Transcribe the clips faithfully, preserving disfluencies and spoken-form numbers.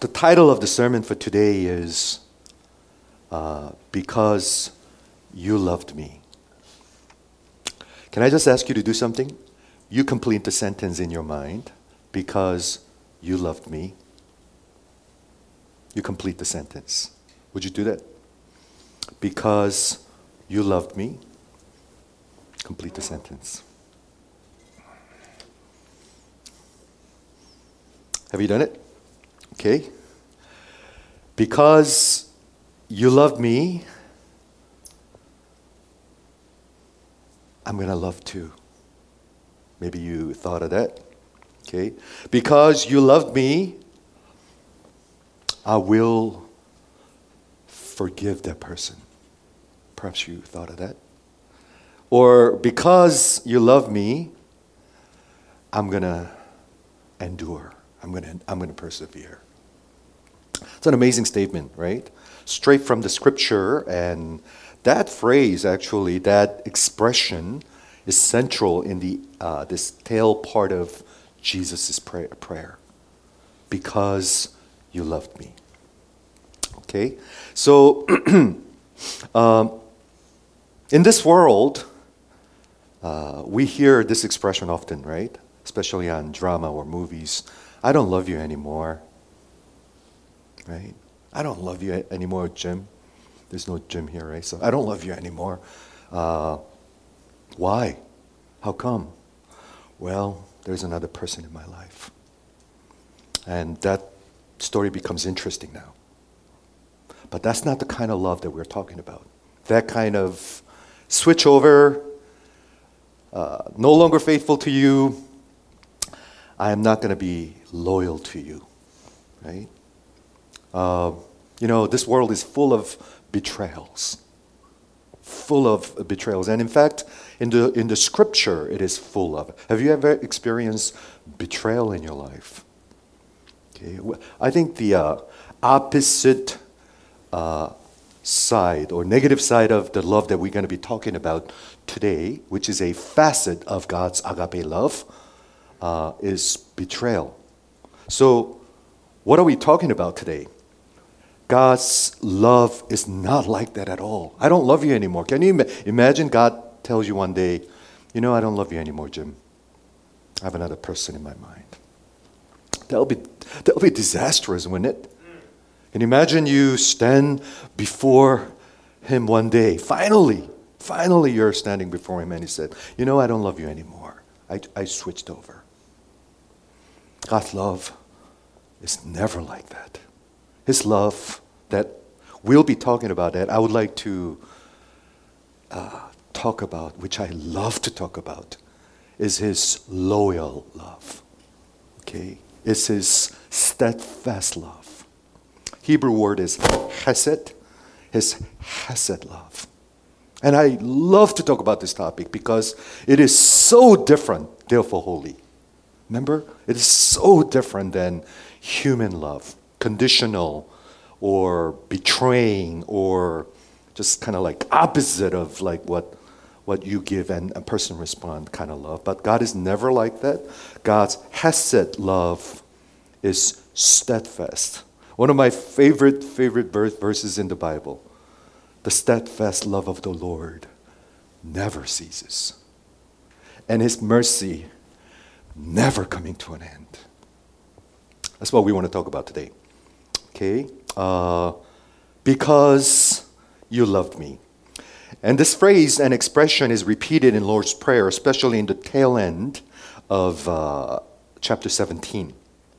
The title of the sermon for today is uh, Because You Loved Me. Can I just ask you to do something? You complete the sentence in your mind. Because you loved me. You complete the sentence. Would you do that? Because you loved me. Complete the sentence. Have you done it? Okay. Because you loved me, I'm going to love too. Maybe you thought of that. Okay. Because you loved me, I will forgive that person. Perhaps you thought of that. Or because you love me, I'm going to endure. I'm going to I'm going to persevere. It's an amazing statement, right? Straight from the scripture, and that phrase, actually, that expression is central in the uh, this tail part of Jesus' prayer, prayer. Because you loved me. Okay? So, um, in this world, uh, we hear this expression often, right? Especially on drama or movies. I don't love you anymore. Right? I don't love you anymore, Jim. There's no Jim here, right? So I don't love you anymore. Uh, why? How come? Well, there's another person in my life. And that story becomes interesting now. But that's not the kind of love that we're talking about. That kind of switch over, uh, no longer faithful to you, I am not going to be loyal to you, right? Uh, you know, this world is full of betrayals, full of betrayals. And in fact, in the in the scripture, it is full of. Have you ever experienced betrayal in your life? Okay, I think the uh, opposite uh, side or negative side of the love that we're going to be talking about today, which is a facet of God's agape love, uh, is betrayal. So, what are we talking about today? God's love is not like that at all. I don't love you anymore. Can you ima- imagine God tells you one day, you know, I don't love you anymore, Jim. I have another person in my mind. That'll be that'll be disastrous, wouldn't it? Can you imagine you stand before him one day, finally, finally you're standing before him and he said, you know, I don't love you anymore. I, I switched over. God's love is never like that. His love that we'll be talking about that, I would like to uh, talk about, which I love to talk about, is his loyal love. Okay? It's his steadfast love. Hebrew word is chesed, his chesed love. And I love to talk about this topic because it is so different, therefore holy. Remember? It is so different than human love, conditional or betraying or just kind of like opposite of like what, what you give and a person respond kind of love. But God is never like that. God's chesed love is steadfast. One of my favorite, favorite verses in the Bible, the steadfast love of the Lord never ceases. And his mercy never coming to an end. That's what we want to talk about today. Okay? Uh, because you loved me. And this phrase and expression is repeated in Lord's Prayer, especially in the tail end of uh, chapter seventeen.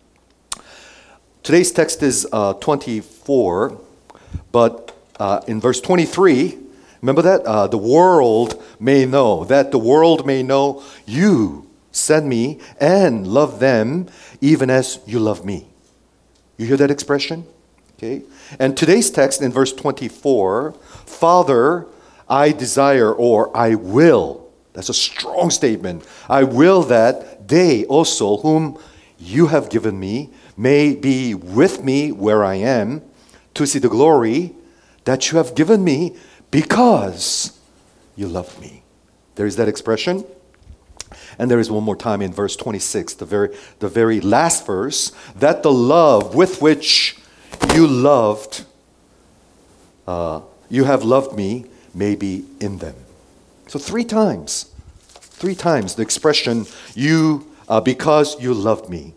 Today's text is uh, twenty-four, but uh, in verse twenty-three, remember that? Uh, the world may know, that the world may know you sent me and love them even as you love me. You hear that expression? Okay. And today's text in verse twenty-four, Father, I desire or I will. That's a strong statement. I will that they also whom you have given me may be with me where I am to see the glory that you have given me because you love me. There is that expression. And there is one more time in verse twenty-six, the very, the very last verse, that the love with which you loved, uh, you have loved me, may be in them. So three times, three times the expression, you, uh, because you loved me.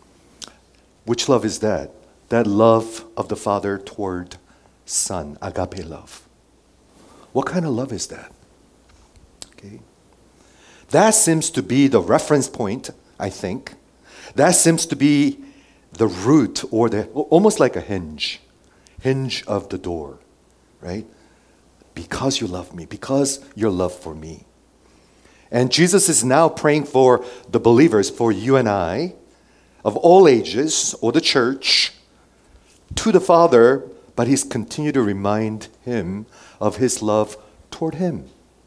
Which love is that? That love of the Father toward Son, agape love. What kind of love is that? Okay. That seems to be the reference point, I think. That seems to be the root, or the almost like a hinge, hinge of the door, right? Because you love me, because your love for me. And Jesus is now praying for the believers, for you and I, of all ages, or the church, to the Father, but he's continued to remind him of his love toward him.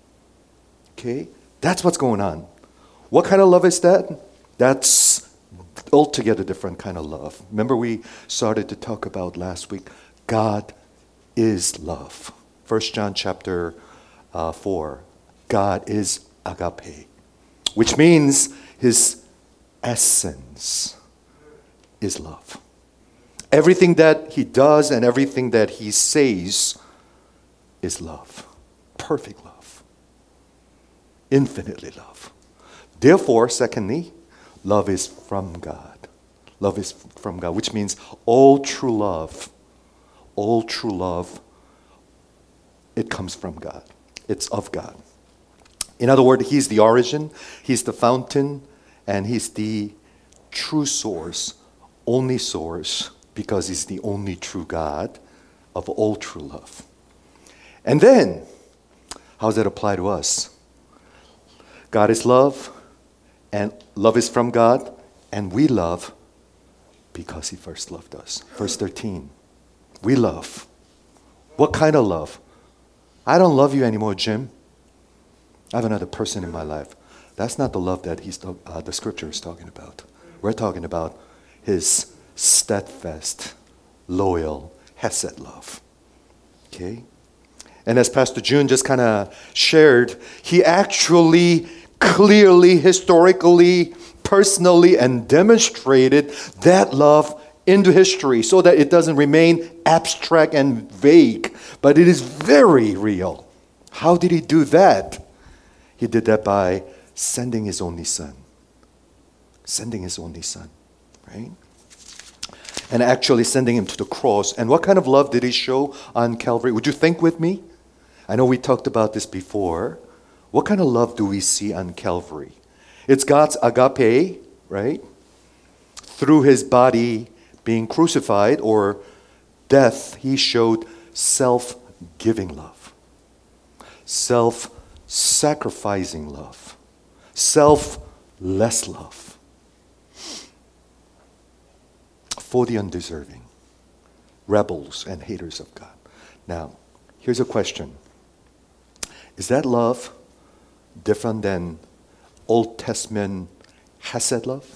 Okay? That's what's going on. What kind of love is that? That's altogether different kind of love. Remember we started to talk about last week, God is love. First John chapter uh, four, God is agape, which means his essence is love. Everything that he does and everything that he says is love. Perfect love. Infinitely love. Therefore, secondly, love is from God. Love is from God, which means all true love, all true love, it comes from God. It's of God. In other words, he's the origin, he's the fountain, and he's the true source, only source, because he's the only true God of all true love. And then, how does that apply to us? God is love, and love is from God, and we love because he first loved us. Verse thirteen, we love. What kind of love? I don't love you anymore, Jim. I have another person in my life. That's not the love that he's uh, the scripture is talking about. We're talking about his steadfast, loyal, hesed love. Okay? And as Pastor June just kind of shared, he actually clearly, historically, personally, and demonstrated that love into history so that it doesn't remain abstract and vague, but it is very real. How did he do that? He did that by sending his only son. Sending his only son, right? And actually sending him to the cross. And what kind of love did he show on Calvary? Would you think with me? I know we talked about this before. What kind of love do we see on Calvary? It's God's agape, right? Through his body being crucified or death, he showed self-giving love, self-sacrificing love, selfless love for the undeserving, rebels and haters of God. Now, here's a question. Is that love different than Old Testament Hesed love?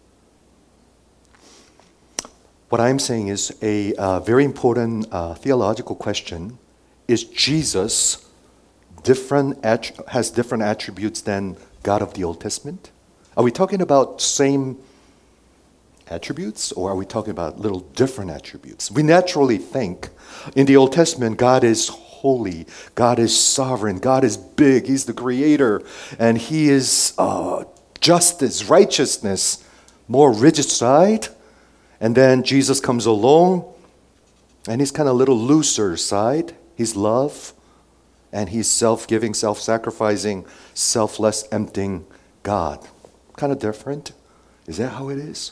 What I'm saying is a uh, very important uh, theological question. Is Jesus different att- has different attributes than God of the Old Testament? Are we talking about same attributes, or are we talking about little different attributes? We naturally think in the Old Testament God is holy, God is sovereign, God is big, he's the creator, and he is uh, justice, righteousness, more rigid side. And then Jesus comes along, and he's kind of a little looser side. He's love, and he's self-giving, self-sacrificing, selfless, emptying God. Kind of different. Is that how it is?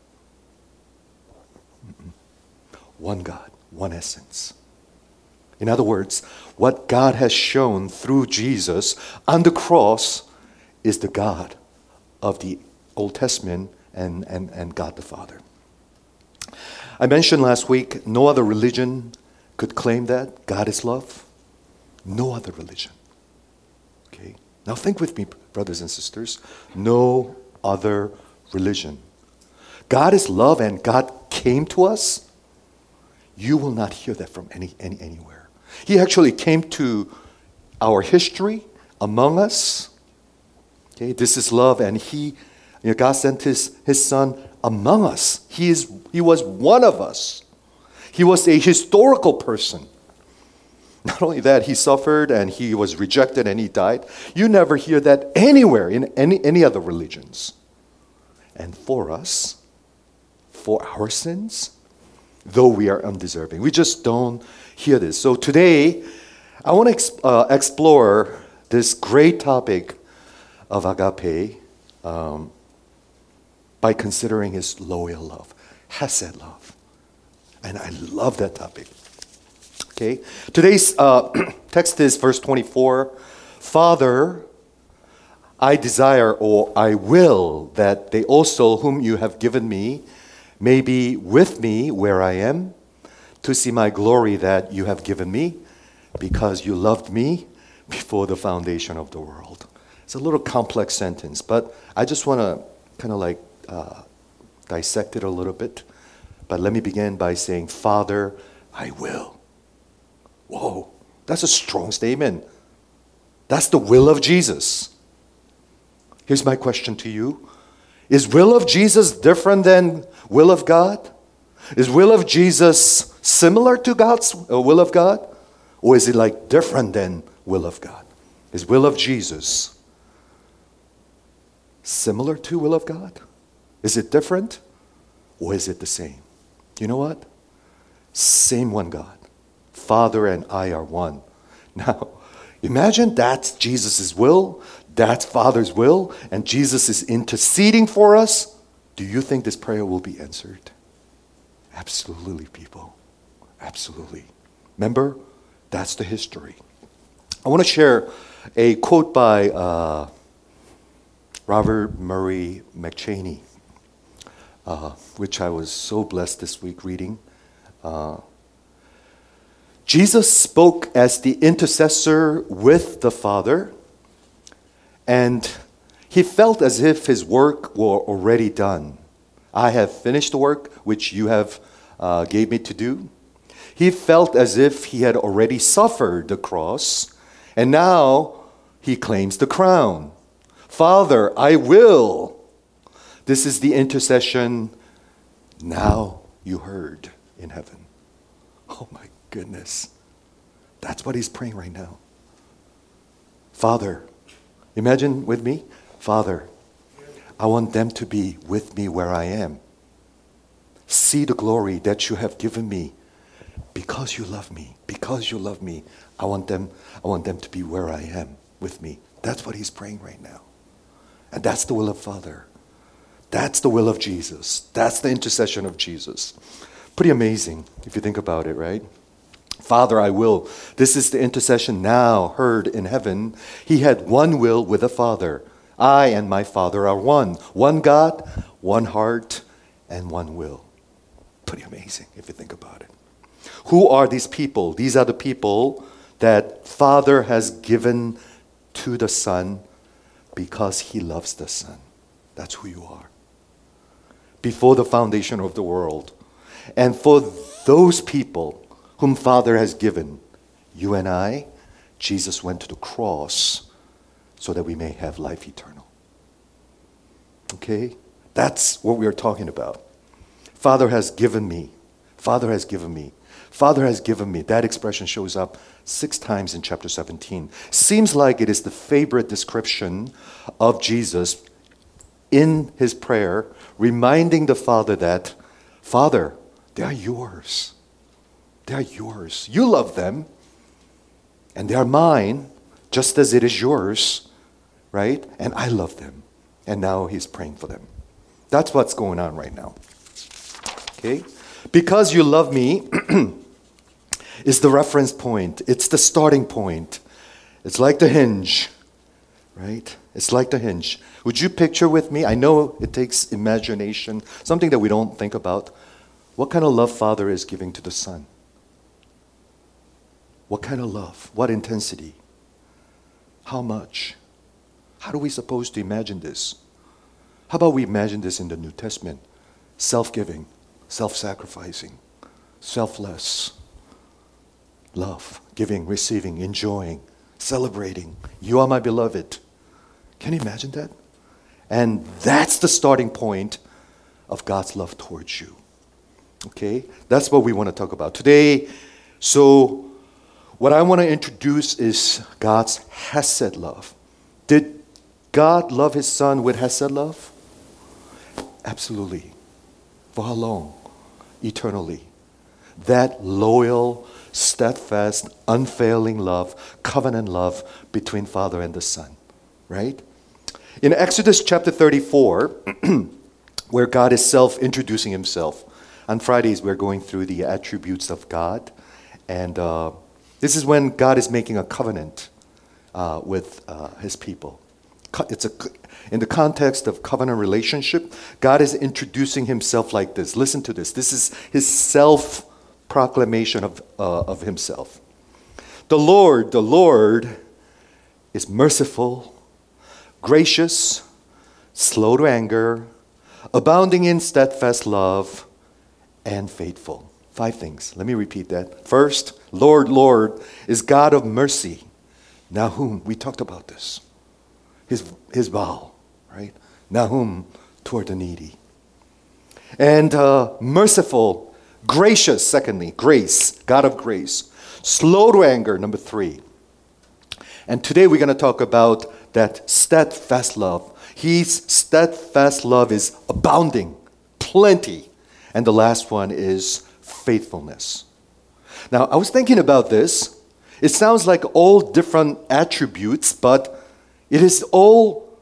Mm-mm. One God, one essence. In other words, what God has shown through Jesus on the cross is the God of the Old Testament and, and, and God the Father. I mentioned last week, no other religion could claim that God is love. No other religion. Okay? Now think with me, brothers and sisters. No other religion. God is love and God came to us. You will not hear that from any, any anywhere. He actually came to our history among us. Okay, this is love, and He, you know, God sent His His Son among us. He is He was one of us. He was a historical person. Not only that, He suffered and He was rejected and He died. You never hear that anywhere in any any other religions. And for us, for our sins, though we are undeserving, we just don't hear this. So today, I want to ex- uh, explore this great topic of agape um, by considering His loyal love, Hesed love. And I love that topic. Okay, today's uh, text is verse twenty-four. Father, I desire or I will that they also whom you have given me may be with me where I am, to see my glory that you have given me, because you loved me before the foundation of the world. It's a little complex sentence, but I just want to kind of like uh, dissect it a little bit. But let me begin by saying, Father, I will. Whoa, that's a strong statement. That's the will of Jesus. Here's my question to you. Is will of Jesus different than will of God? Is will of Jesus similar to God's uh, will of God? Or is it like different than will of God? Is will of Jesus similar to will of God? Is it different? Or is it the same? You know what? Same one God. Father and I are one. Now, imagine that's Jesus' will, that's Father's will, and Jesus is interceding for us. Do you think this prayer will be answered? Absolutely, people. Absolutely. Remember, that's the history. I want to share a quote by uh, Robert Murray McCheyne, uh, which I was so blessed this week reading. Uh, Jesus spoke as the intercessor with the Father, and he felt as if his work were already done. I have finished the work which you have uh, gave me to do. He felt as if he had already suffered the cross, and now he claims the crown. Father, I will. This is the intercession now you heard in heaven. Oh my goodness. That's what he's praying right now. Father, imagine with me, Father, I want them to be with me where I am. See the glory that you have given me because you love me. Because you love me, I want them, I want them to be where I am with me. That's what he's praying right now. And that's the will of Father. That's the will of Jesus. That's the intercession of Jesus. Pretty amazing if you think about it, right? Father, I will. This is the intercession now heard in heaven. He had one will with the Father. I and my Father are one. One God, one heart, and one will. Pretty amazing if you think about it. Who are these people? These are the people that Father has given to the Son because He loves the Son. That's who you are. Before the foundation of the world. And for those people whom Father has given, you and I, Jesus went to the cross so that we may have life eternal. Okay? That's what we are talking about. Father has given me. Father has given me. Father has given me. That expression shows up six times in chapter seventeen. Seems like it is the favorite description of Jesus in his prayer, reminding the Father that, Father, they are yours. They are yours. You love them, and they are mine, just as it is yours, right? And I love them. And now he's praying for them. That's what's going on right now. Okay? Because you love me is the reference point. It's the starting point. It's like the hinge, right? It's like the hinge. Would you picture with me? I know it takes imagination, something that we don't think about. What kind of love Father is giving to the Son? What kind of love? What intensity? How much? How do we suppose to imagine this? How about we imagine this in the New Testament? Self-giving, self-sacrificing, selfless love, giving, receiving, enjoying, celebrating. You are my beloved. Can you imagine that? And that's the starting point of God's love towards you. Okay? That's what we want to talk about today. So, what I want to introduce is God's Hesed love. Did God love his son with Hesed love? Absolutely. For how long? Eternally. That loyal, steadfast, unfailing love, covenant love between Father and the Son. Right? In Exodus chapter thirty-four, where God is self-introducing himself. On Fridays, we're going through the attributes of God. And uh, this is when God is making a covenant uh, with uh, his people. It's a, in the context of covenant relationship, God is introducing himself like this. Listen to this. This is his self-proclamation of, uh, of himself. The Lord, the Lord is merciful, gracious, slow to anger, abounding in steadfast love, and faithful. Five things. Let me repeat that. First, Lord, Lord is God of mercy. Nahum, we talked about this. His, his vow, right? Nahum toward the needy. And uh, merciful, gracious, secondly, grace, God of grace. Slow to anger, number three. And today we're going to talk about that steadfast love. His steadfast love is abounding, plenty. And the last one is faithfulness. Now, I was thinking about this. It sounds like all different attributes, but it is all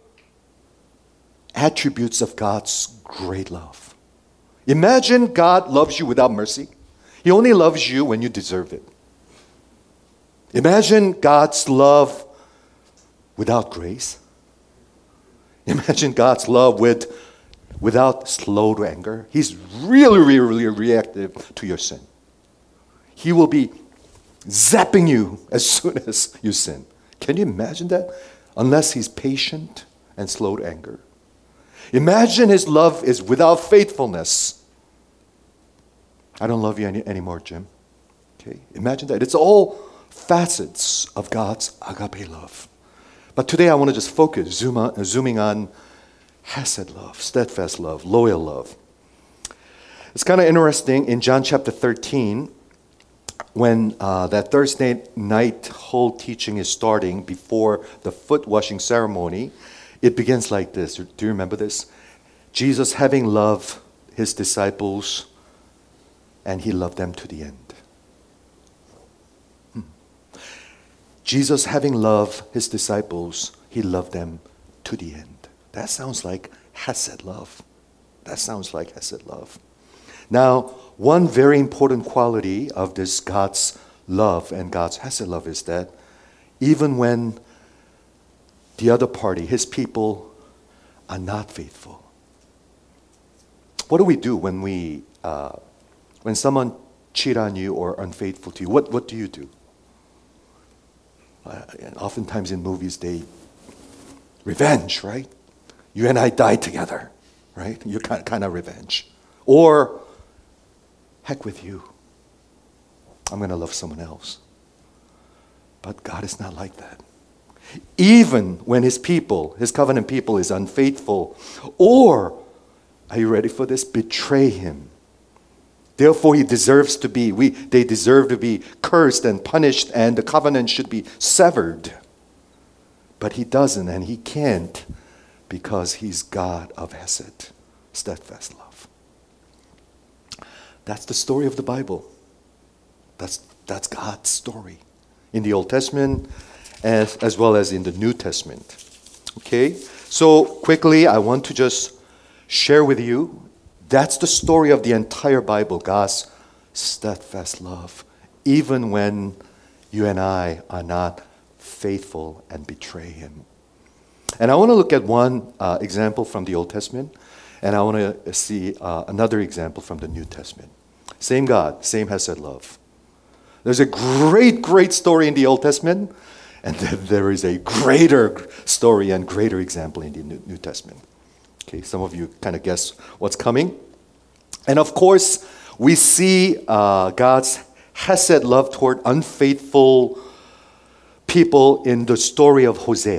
attributes of God's great love. Imagine God loves you without mercy. He only loves you when you deserve it. Imagine God's love without grace. Imagine God's love with without slow to anger. He's really, really, really reactive to your sin. He will be zapping you as soon as you sin. Can you imagine that? Unless he's patient and slow to anger. Imagine his love is without faithfulness. I don't love you any, anymore, Jim. Okay? Imagine that. It's all facets of God's agape love. But today I want to just focus, zoom on, zooming on Hesed love, steadfast love, loyal love. It's kind of interesting in John chapter thirteen, when uh, that Thursday night whole teaching is starting before the foot washing ceremony, it begins like this. Do you remember this? Jesus having loved his disciples, and he loved them to the end. Hmm. Jesus having loved his disciples, he loved them to the end. That sounds like Hesed love. That sounds like Hesed love. Now, one very important quality of this God's love and God's Hesed love is that even when the other party, his people, are not faithful. What do we do when we, uh, when someone cheat on you or unfaithful to you? What, what do you do? Uh, and oftentimes in movies, they revenge, right? You and I died together, right? You kind kind of revenge. Or, heck with you. I'm going to love someone else. But God is not like that. Even when his people, his covenant people, is unfaithful, or, are you ready for this? Betray him. Therefore, he deserves to be, we, they deserve to be cursed and punished, and the covenant should be severed. But he doesn't, and he can't, because he's God of Hesed, steadfast love. That's the story of the Bible. That's, that's God's story in the Old Testament as, as well as in the New Testament. Okay? So quickly, I want to just share with you, that's the story of the entire Bible, God's steadfast love, even when you and I are not faithful and betray him. And I want to look at one uh, example from the Old Testament, and I want to see uh, another example from the New Testament. Same God, same Hesed love. There's a great, great story in the Old Testament, and then there is a greater story and greater example in the New, New Testament. Okay, some of you kind of guess what's coming. And of course, we see uh, God's Hesed love toward unfaithful people in the story of Hosea.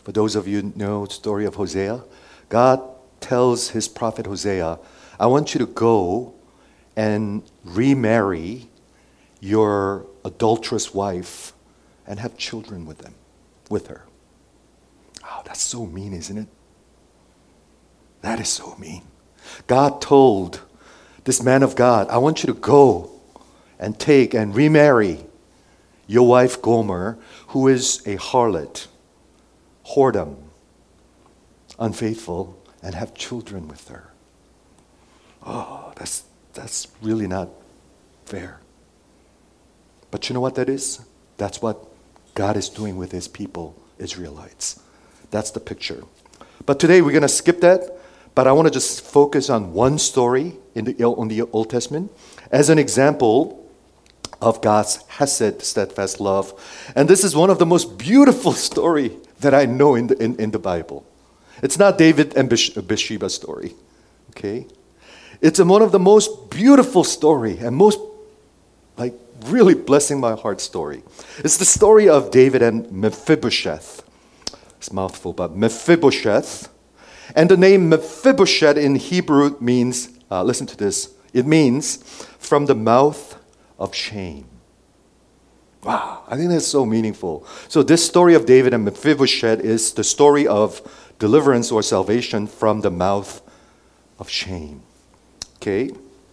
For those of you who know the story of Hosea, God tells his prophet Hosea, I want you to go and remarry your adulterous wife and have children with them, with her. Oh, that's so mean, isn't it? That is so mean. God told this man of God, I want you to go and take and remarry your wife Gomer, who is a harlot, whoredom, unfaithful, and have children with her. Oh, that's that's really not fair. But you know what that is? That's what God is doing with his people, Israelites. That's the picture. But today we're going to skip that, but I want to just focus on one story in the, on the Old Testament as an example of God's hesed, steadfast love. And this is one of the most beautiful story that I know in the, in, in the Bible. It's not David and Bathsheba story, okay? It's one of the most beautiful story and most, like, really blessing my heart story. It's the story of David and Mephibosheth. It's a mouthful, but Mephibosheth. And the name Mephibosheth in Hebrew means, uh, listen to this, it means from the mouth of shame. Wow, I think that's so meaningful. So this story of David and Mephibosheth is the story of deliverance or salvation from the mouth of shame. Okay?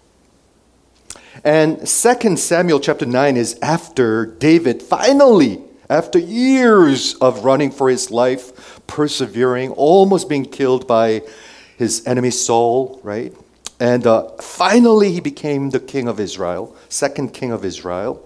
And Second Samuel chapter nine is after David finally, after years of running for his life, persevering, almost being killed by his enemy Saul, right? And uh, finally he became the king of Israel, second king of Israel.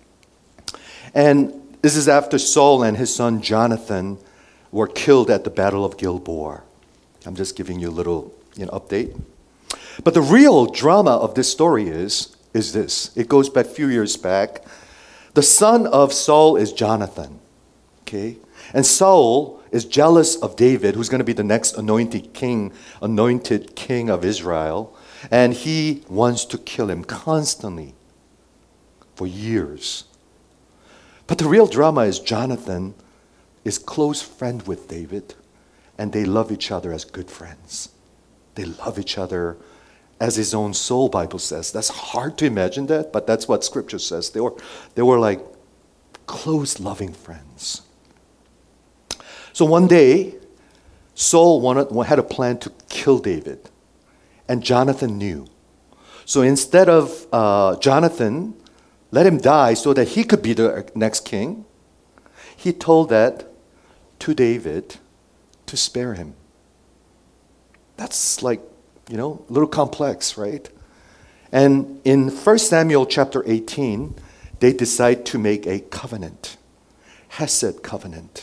And this is after Saul and his son Jonathan were killed at the Battle of Gilboa. I'm just giving you a little, you know, update. But the real drama of this story is, is this. It goes back a few years back. The son of Saul is Jonathan. Okay? And Saul is jealous of David, who's going to be the next anointed king, anointed king of Israel. And he wants to kill him constantly for years. But the real drama is Jonathan is close friend with David, and they love each other as good friends. They love each other as his own soul, Bible says. That's hard to imagine that, but that's what Scripture says. They were, they were like close, loving friends. So one day, Saul wanted, had a plan to kill David, and Jonathan knew. So instead of uh, Jonathan, let him die so that he could be the next king, he told that to David to spare him. That's like, you know, a little complex, right? And in First Samuel chapter eighteen, they decide to make a covenant, Hesed covenant,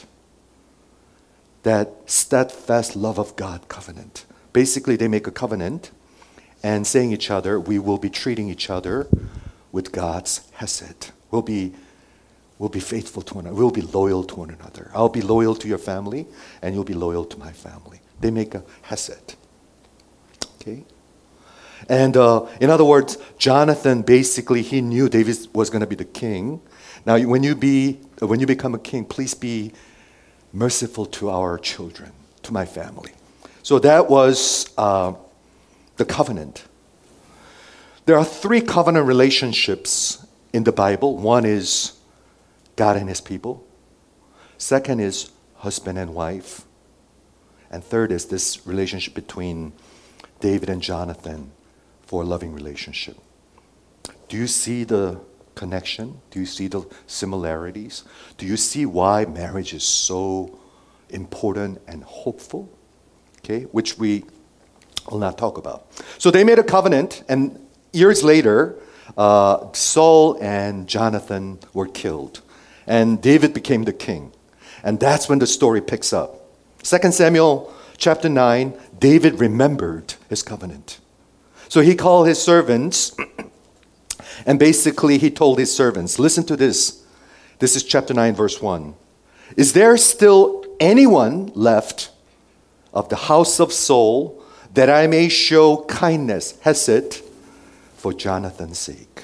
that steadfast love of God covenant. Basically, they make a covenant and saying each other, we will be treating each other with God's Hesed. We'll be, we'll be faithful to one another. We'll be loyal to one another. I'll be loyal to your family, and you'll be loyal to my family. They make a Hesed. Okay? And uh, in other words, Jonathan basically, he knew David was going to be the king. Now, when you be, when you become a king, please be merciful to our children, to my family. So that was uh, the covenant. There are three covenant relationships in the Bible. One is God and his people. Second is husband and wife. And third is this relationship between David and Jonathan for a loving relationship. Do you see the connection? Do you see the similarities? Do you see why marriage is so important and hopeful? Okay, which we will not talk about. So they made a covenant, and years later, uh, Saul and Jonathan were killed, and David became the king. And that's when the story picks up. Second Samuel chapter nine, David remembered his covenant. So he called his servants, and basically he told his servants, listen to this. This is chapter nine, verse one. Is there still anyone left of the house of Saul that I may show kindness, hesed, for Jonathan's sake?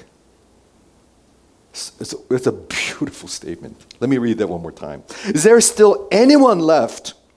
It's a, it's a beautiful statement. Let me read that one more time. Is there still anyone left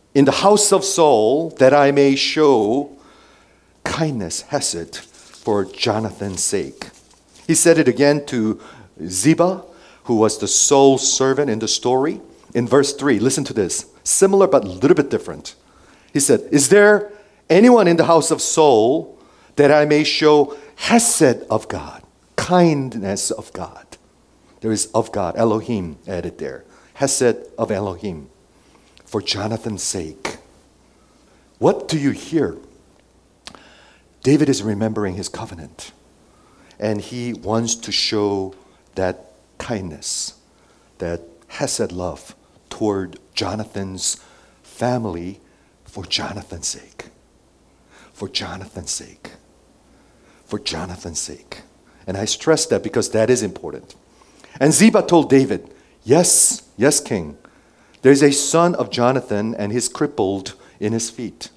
in the house of Saul, that I may show kindness, hesed, for Jonathan's sake. He said it again to Ziba, who was the Saul's servant in the story. In verse three, listen to this. Similar but a little bit different. He said, is there anyone in the house of Saul that I may show hesed of God, kindness of God? There is of God, Elohim added there. Hesed of Elohim, for Jonathan's sake. What do you hear? David is remembering his covenant, and he wants to show that kindness, that hesed love toward Jonathan's family for Jonathan's sake. For Jonathan's sake. For Jonathan's sake. And I stress that because that is important. And Ziba told David, yes, yes, king, there's a son of Jonathan and he's crippled in his feet.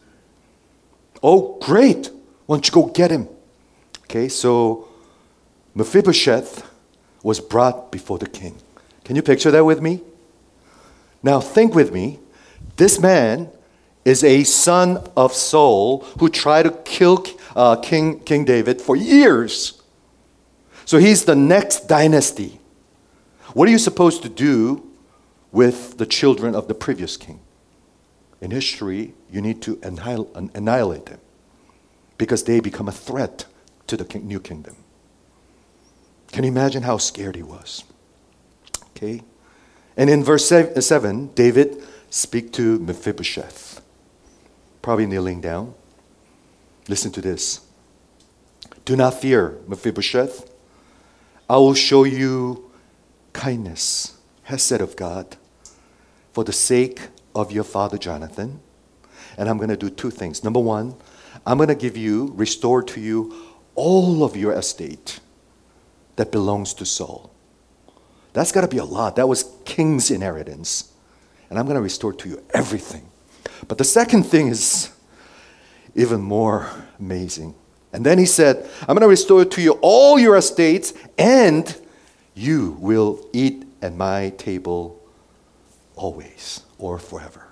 Oh, great. Why don't you go get him? Okay, so Mephibosheth was brought before the king. Can you picture that with me? Now think with me. This man is a son of Saul who tried to kill uh, King, King David for years. So he's the next dynasty. What are you supposed to do with the children of the previous king? In history, you need to annihil- annihilate them because they become a threat to the king- new kingdom. Can you imagine how scared he was? Okay. And in verse seven, David speaks to Mephibosheth, probably kneeling down. Listen to this. Do not fear, Mephibosheth. I will show you kindness, hesed of God, for the sake of your father Jonathan. And I'm going to do two things. Number one, I'm going to give you, restore to you all of your estate that belongs to Saul. That's got to be a lot. That was king's inheritance. And I'm going to restore to you everything. But the second thing is even more amazing. And then he said, I'm going to restore to you all your estates, and you will eat at my table always or forever.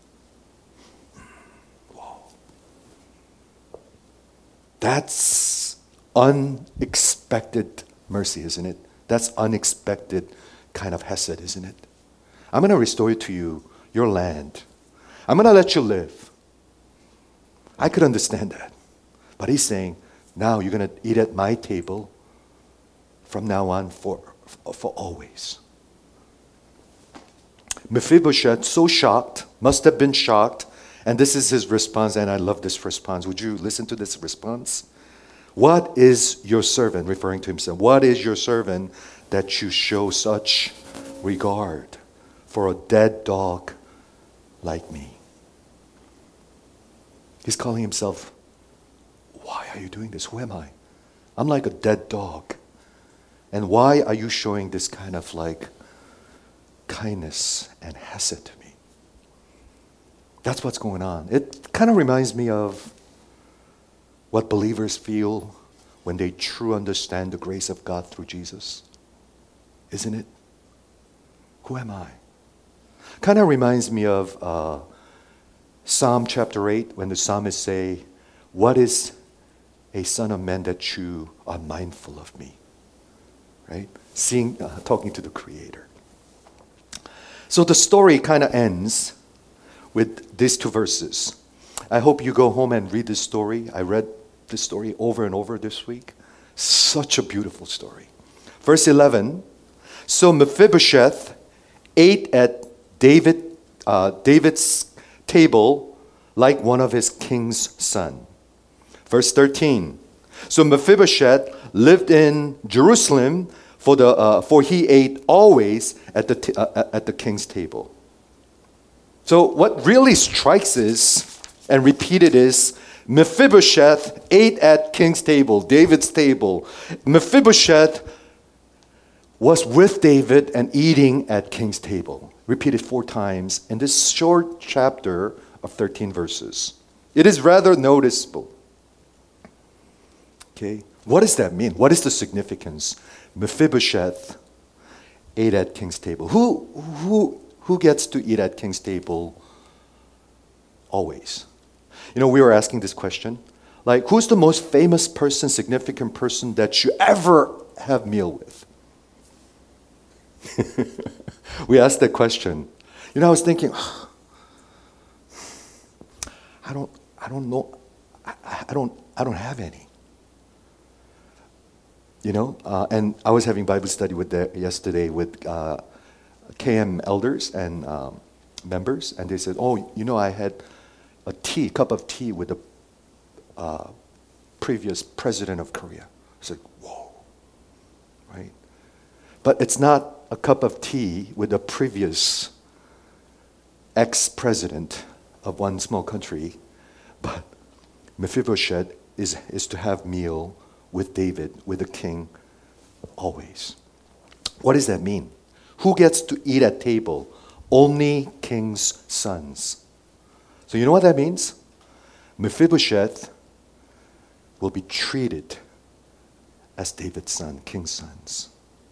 Whoa. That's unexpected mercy, isn't it? That's unexpected kind of hesed, isn't it? I'm going to restore to you your land. I'm going to let you live. I could understand that. But he's saying, now you're going to eat at my table from now on for, for always. Mephibosheth, so shocked, must have been shocked. And this is his response, and I love this response. Would you listen to this response? What is your servant, referring to himself, what is your servant that you show such regard for a dead dog like me? He's calling himself, why are you doing this? Who am I? I'm like a dead dog. And why are you showing this kind of like kindness and hesed to me? That's what's going on. It kind of reminds me of what believers feel when they truly understand the grace of God through Jesus. Isn't it? Who am I? Kind of reminds me of uh, Psalm chapter eight, when the psalmist say, what is a son of man that you are mindful of me? Right? Seeing, uh, talking to the Creator. So the story kind of ends with these two verses. I hope you go home and read this story. I read this story over and over this week. Such a beautiful story. Verse eleven, so Mephibosheth ate at David, uh, David's table like one of his king's son. Verse thirteen, so Mephibosheth lived in Jerusalem, for the uh, for he ate always at the t- uh, at the king's table. So what really strikes is, and repeated is, Mephibosheth ate at king's table, David's table. Mephibosheth was with David and eating at king's table. Repeated four times in this short chapter of thirteen verses. It is rather noticeable. Okay, what does that mean? What is the significance? Mephibosheth ate at king's table. Who, who, who gets to eat at king's table always. You know, we were asking this question, like, who's the most famous person, significant person that you ever have meal with? We asked that question. You know, I was thinking, I don't, I don't know, I, I don't, I don't have any. You know, uh, and I was having Bible study with the, yesterday with uh, K M elders and um, members, and they said, "Oh, you know, I had a tea, cup of tea with the uh, previous president of Korea." I said, "Whoa, right?" But it's not a cup of tea with the previous ex-president of one small country, but Mephibosheth is is to have meal with David, with the king, always. What does that mean? Who gets to eat at table? Only king's sons. So you know what that means? Mephibosheth will be treated as David's son, king's sons.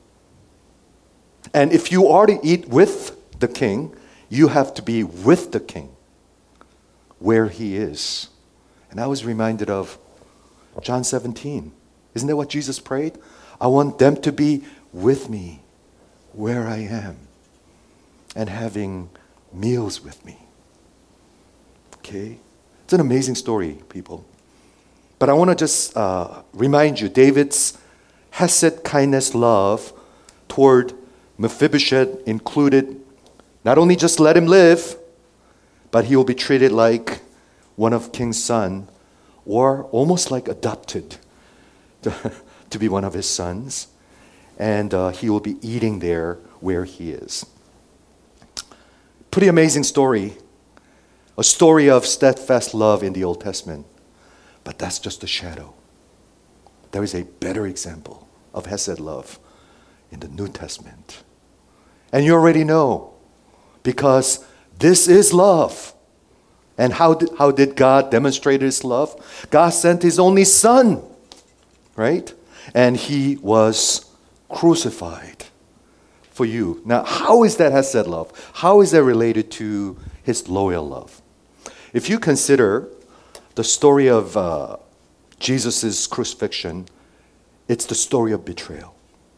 And if you are to eat with the king, you have to be with the king, where he is. And I was reminded of John seventeen. Isn't that what Jesus prayed? I want them to be with me where I am and having meals with me. Okay? It's an amazing story, people. But I want to just uh, remind you, David's hesed, kindness, love toward Mephibosheth included not only just let him live, but he will be treated like one of king's son, or almost like adopted to, to be one of his sons. And uh, he will be eating there where he is. Pretty amazing story. A story of steadfast love in the Old Testament. But that's just a shadow. There is a better example of hesed love in the New Testament. And you already know, because this is love. And how did, how did God demonstrate his love? God sent his only son, right? And he was crucified for you. Now, how is that hesed love? How is that related to his loyal love? If you consider the story of uh, Jesus' crucifixion, it's the story of betrayal.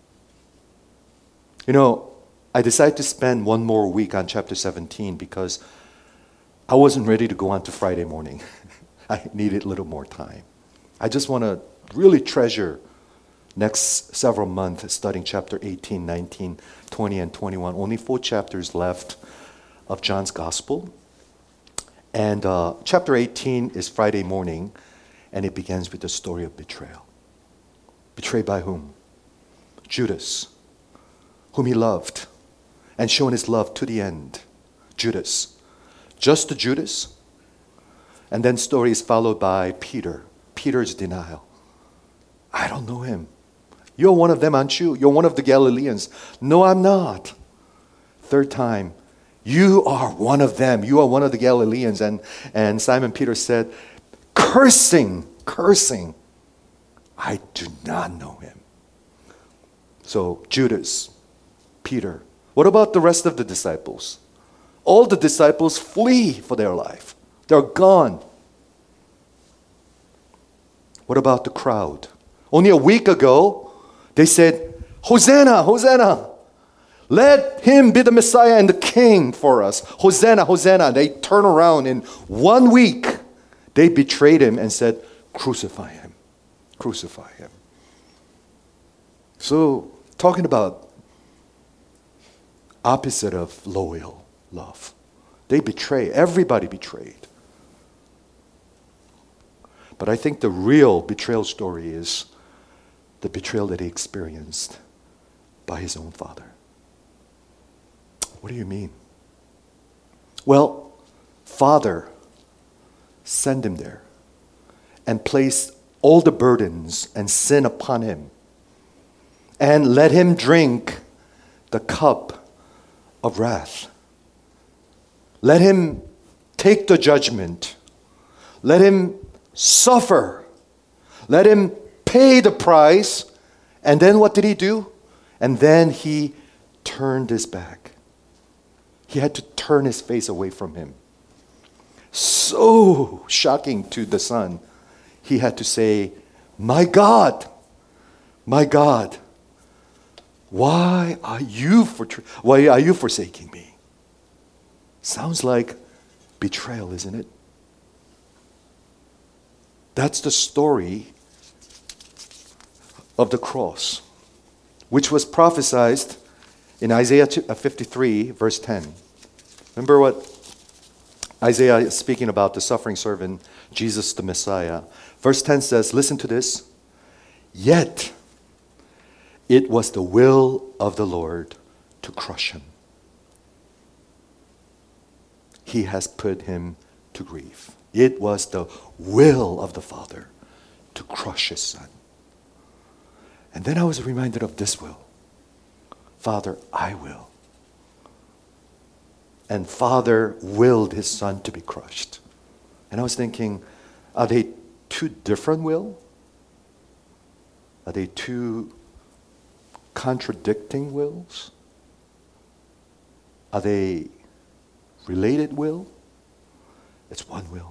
You know, I decided to spend one more week on chapter seventeen because I wasn't ready to go on to Friday morning. I needed a little more time. I just want to really treasure next several months studying chapter eighteen, nineteen, twenty, and twenty-one. Only four chapters left of John's Gospel. And uh, chapter eighteen is Friday morning, and it begins with the story of betrayal. Betrayed by whom? Judas, whom he loved and shown his love to the end. Judas. Just the Judas. And then story is followed by Peter. Peter's denial. I don't know him. You're one of them, aren't you? You're one of the Galileans. No, I'm not. Third time, you are one of them. You are one of the Galileans. And, and Simon Peter said, cursing, cursing, I do not know him. So Judas, Peter. What about the rest of the disciples? All the disciples flee for their life. They're gone. What about the crowd? Only a week ago, they said, Hosanna, Hosanna. Let him be the Messiah and the King for us. Hosanna, Hosanna. They turn around in one week. They betrayed him and said, crucify him. Crucify him. So, talking about opposite of loyal love. They betray. Everybody betrayed. But I think the real betrayal story is the betrayal that he experienced by his own father. What do you mean? Well, Father sent him there and placed all the burdens and sin upon him and let him drink the cup of wrath. Let him take the judgment. Let him suffer. Let him pay the price. And then what did he do? And then he turned his back. He had to turn his face away from him. so shocking to the son. He had to say, my God, my God, why are you for why are you forsaking me? Sounds like betrayal, isn't it? That's the story of the cross, which was prophesied in Isaiah fifty-three, verse ten. Remember what Isaiah is speaking about, the suffering servant, Jesus the Messiah. Verse ten says, listen to this. Yet it was the will of the Lord to crush him. He has put him to grief. It was the will of the Father to crush his son. And then I was reminded of this will. Father, I will. And Father willed his son to be crushed. And I was thinking, are they two different will? Are they two contradicting wills? Are they related will? It's one will.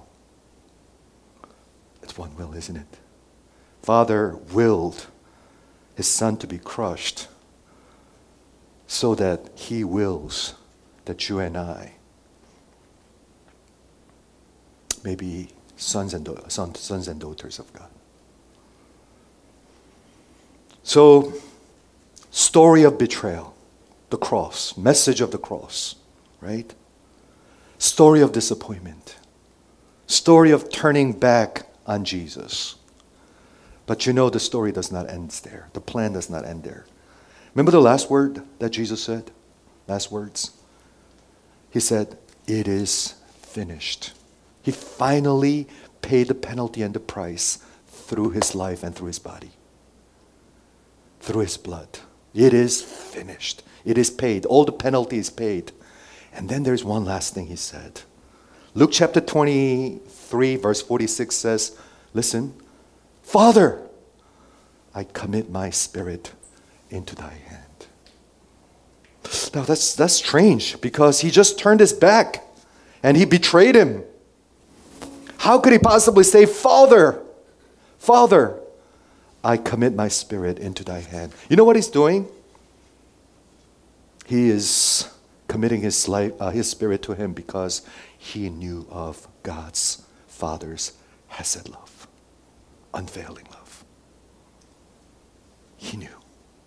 It's one will, isn't it? Father willed his son to be crushed so that he wills that you and I may be sons and, da- sons, sons and daughters of God. So, story of betrayal, the cross, message of the cross, right? Story of disappointment, story of turning back on Jesus. But you know the story does not end there. The plan does not end there. Remember the last word that Jesus said? Last words. He said, it is finished. He finally paid the penalty and the price through his life and through his body. Through his blood. It is finished. It is paid. All the penalty is paid. And then there's one last thing he said. Luke chapter twenty-three, verse forty-six says, listen, Father, I commit my spirit into thy hand. Now that's, that's strange because he just turned his back and he betrayed him. How could he possibly say, Father, Father, I commit my spirit into thy hand? You know what he's doing? He is committing his life, uh, his spirit to him because he knew of God's Father's hesed love, unfailing love. He knew.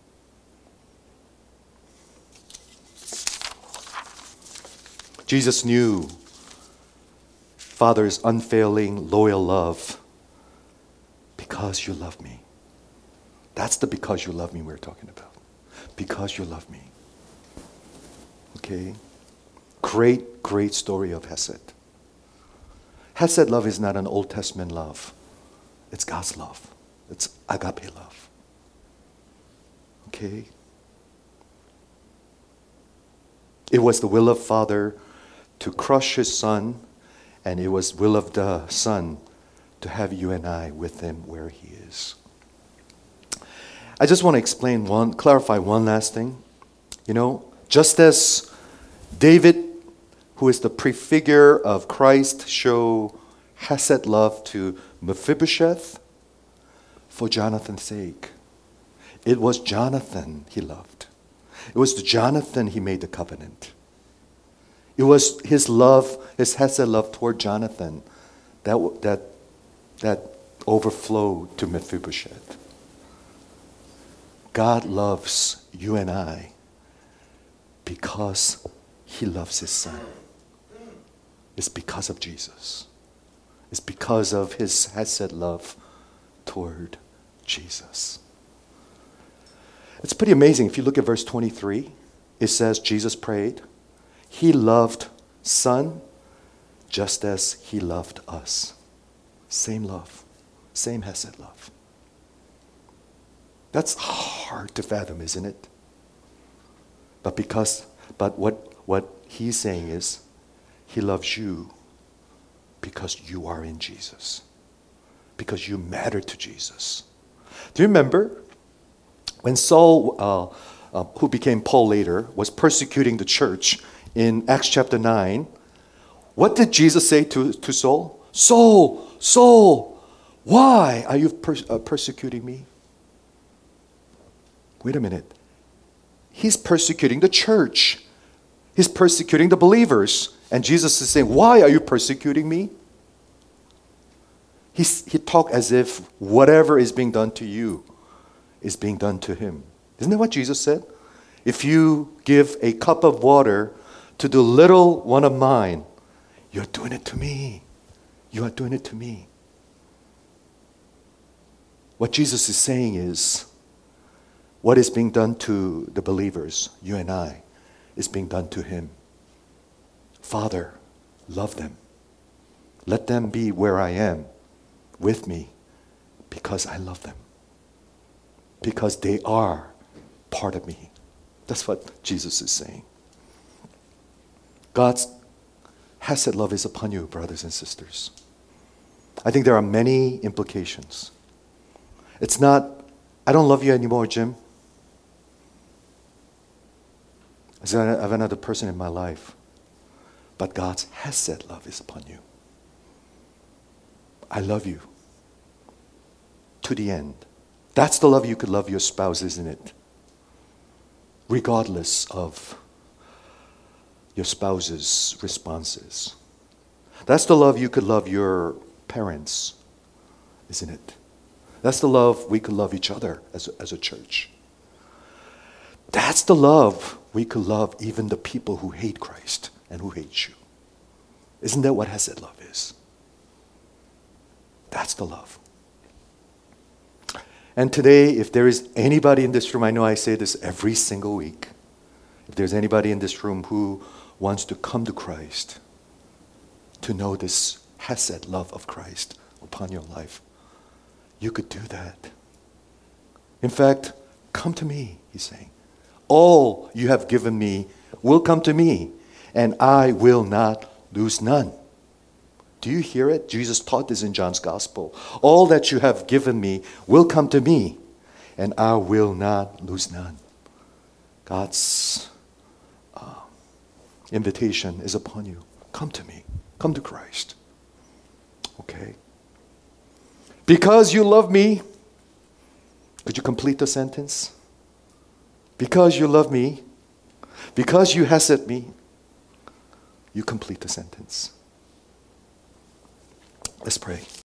Jesus knew Father's unfailing, loyal love because you love me. That's the because you love me we're talking about. Because you love me. Okay? Great, great story of Hesed. Hesed love is not an Old Testament love. It's God's love. It's agape love. Okay? It was the will of Father to crush his son, and it was will of the Son to have you and I with him where he is. I just want to explain one, clarify one last thing. You know, just as David, who is the prefigure of Christ, show hesed love to Mephibosheth for Jonathan's sake. It was Jonathan he loved. It was to Jonathan he made the covenant. It was his love, his hesed love toward Jonathan that, that, that overflowed to Mephibosheth. God loves you and I because he loves his son. It's because of Jesus. It's because of his hesed love toward Jesus. It's pretty amazing. If you look at verse twenty-three, it says Jesus prayed. He loved Son just as he loved us. Same love. Same hesed love. That's hard to fathom, isn't it? But because, but what, what he's saying is, he loves you because you are in Jesus. Because you matter to Jesus. Do you remember when Saul, uh, uh, who became Paul later, was persecuting the church in Acts chapter nine? What did Jesus say to, to Saul? Saul, Saul, why are you per, uh, persecuting me? Wait a minute. He's persecuting the church. He's persecuting the believers. And Jesus is saying, why are you persecuting me? He's, he talked as if whatever is being done to you is being done to him. Isn't that what Jesus said? If you give a cup of water to the little one of mine, you're doing it to me. You are doing it to me. What Jesus is saying is, what is being done to the believers, you and I, is being done to him. Father, love them. Let them be where I am with me because I love them. Because they are part of me. That's what Jesus is saying. God's Hesed love is upon you, brothers and sisters. I think there are many implications. It's not, I don't love you anymore, Jim. I have another person in my life. But God's Hesed love is upon you. I love you to the end. That's the love you could love your spouse, isn't it? Regardless of your spouse's responses. That's the love you could love your parents, isn't it? That's the love we could love each other as a, as a church. That's the love we could love even the people who hate Christ and who hate you. Isn't that what Hesed love is? That's the love. And today, if there is anybody in this room, I know I say this every single week, if there's anybody in this room who wants to come to Christ, to know this Hesed love of Christ upon your life, you could do that. In fact, come to me, he's saying. All you have given me will come to me, and I will not lose none. Do you hear it? Jesus taught this in John's Gospel. All that you have given me will come to me, and I will not lose none. God's uh, invitation is upon you. Come to me. Come to Christ. Okay? Because you love me, could you complete the sentence? Because you love me, because you hesed me, you complete the sentence. Let's pray.